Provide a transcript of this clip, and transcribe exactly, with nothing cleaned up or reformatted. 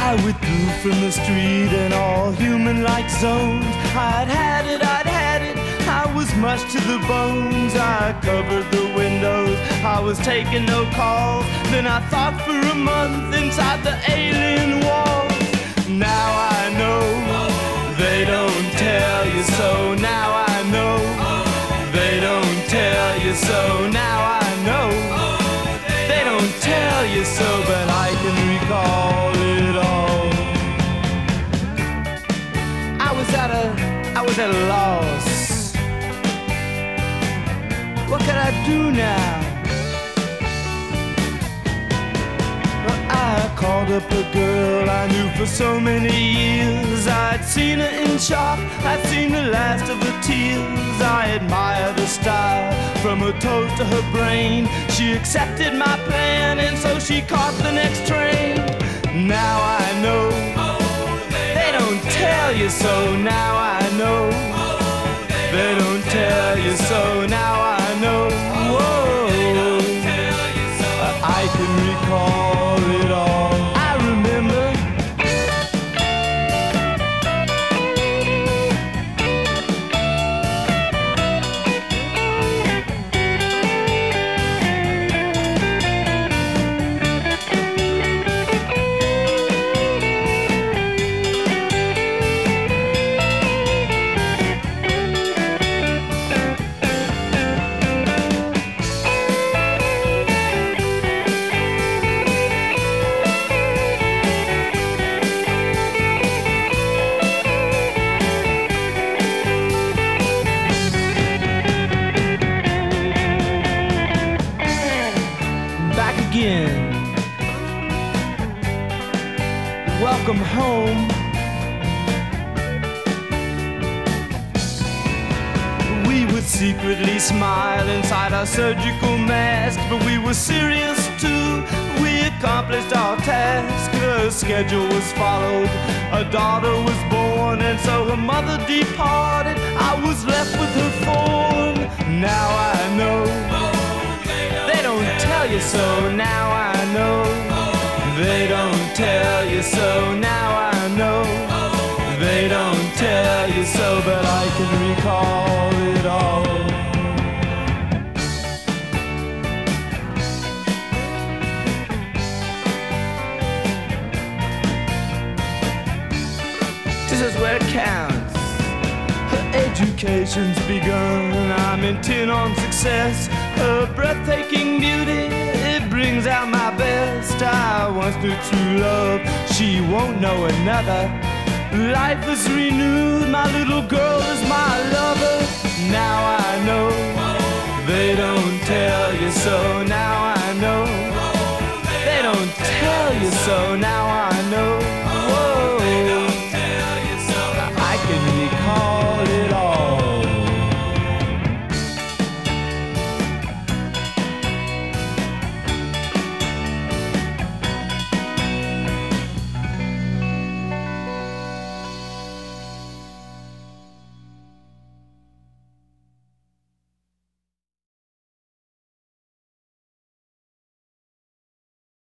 I withdrew from the street and all human-like zones. I'd had it, I'd had it, I was much to the bones. I covered the windows, I was taking no calls. Then I thought for a month inside the alien walls. Now I know, they don't tell you so. Now I know, they don't tell you so. Now I know, they don't tell you so, but I can recall it all. I was at a, I was at a loss. What can I do now? Well, I called up a girl I knew for so many years. I'd seen her in shop, I'd seen the last of her tears. I admired her style, from her toes to her brain. She accepted my plan, and so she caught the next train. Now I know, they don't tell you so. Now I know, they don't tell you so. Now I know, whoa, I can recall it all. I remember again. Welcome home. We would secretly smile inside our surgical mask, but we were serious too. We accomplished our task. A schedule was followed, a daughter was born, and so her mother departed. I was left with her form. Now I know, they don't tell you so. Now I know, they don't tell you so. Now I know, they don't tell you so, but I can recall it all. This is where it counts. Her education's begun. I'm intent on success. Her breathtaking beauty, it brings out my best. I once knew true love, she won't know another. Life is renewed, my little girl is my lover. Now I know, they don't tell you so. Now I know, they don't tell you so. Now I know.